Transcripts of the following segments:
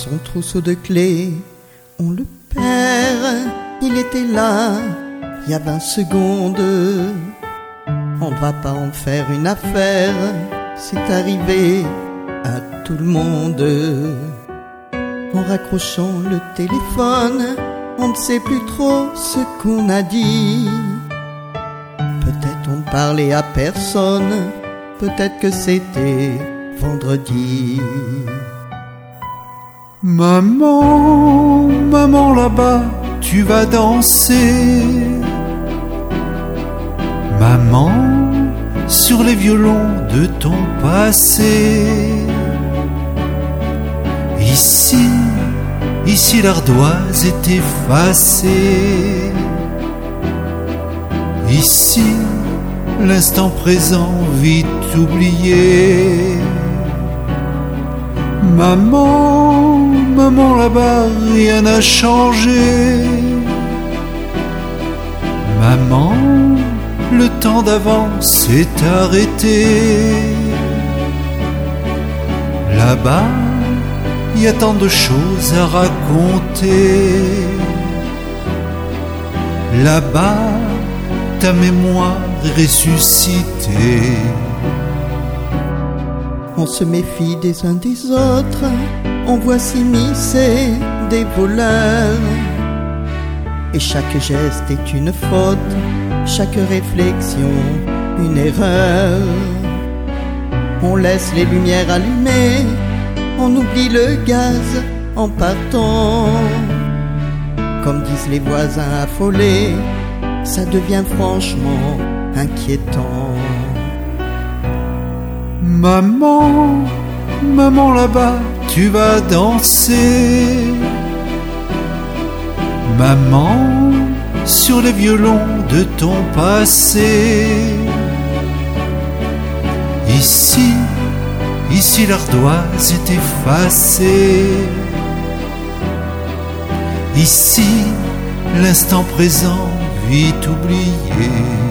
Son trousseau de clés, on le perd. Il était là, il y a 20 secondes. On ne va pas en faire une affaire, c'est arrivé à tout le monde. En raccrochant le téléphone, on ne sait plus trop ce qu'on a dit. Peut-être on ne parlait à personne, peut-être que c'était vendredi. Maman, maman là-bas, tu vas danser. Maman, sur les violons de ton passé. Ici, ici l'ardoise est effacée. Ici, l'instant présent vite oublié. Maman, maman là-bas, rien n'a changé. Maman, le temps d'avant s'est arrêté. Là-bas, il y a tant de choses à raconter. Là-bas, ta mémoire est ressuscitée. On se méfie des uns des autres, on voit s'immiscer des voleurs. Et chaque geste est une faute, chaque réflexion une erreur. On laisse les lumières allumées, on oublie le gaz en partant. Comme disent les voisins affolés, ça devient franchement inquiétant. Maman, maman là-bas, tu vas danser. Maman, sur les violons de ton passé. Ici, ici l'ardoise est effacée. Ici, l'instant présent vite oublié.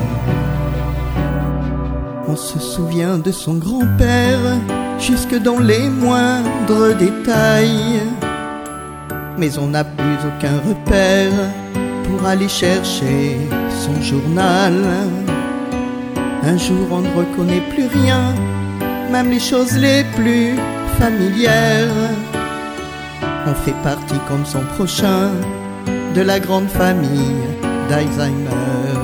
On se souvient de son grand-père jusque dans les moindres détails. Mais on n'a plus aucun repère pour aller chercher son journal. Un jour on ne reconnaît plus rien, même les choses les plus familières. On fait partie comme son prochain de la grande famille d'Alzheimer.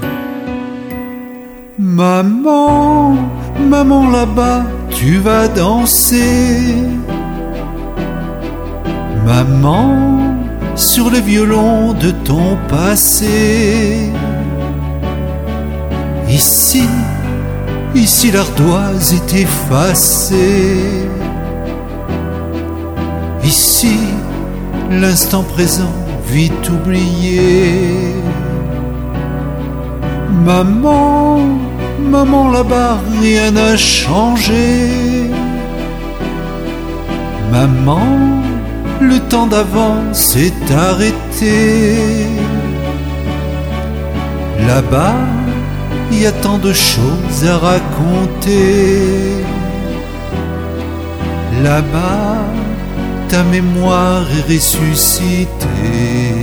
Maman, maman là-bas, tu vas danser. Maman, sur les violons de ton passé. Ici, ici l'ardoise est effacée. Ici, l'instant présent vite oublié. Maman, maman là-bas, rien n'a changé. Maman, le temps d'avant s'est arrêté. Là-bas, il y a tant de choses à raconter. Là-bas, ta mémoire est ressuscitée.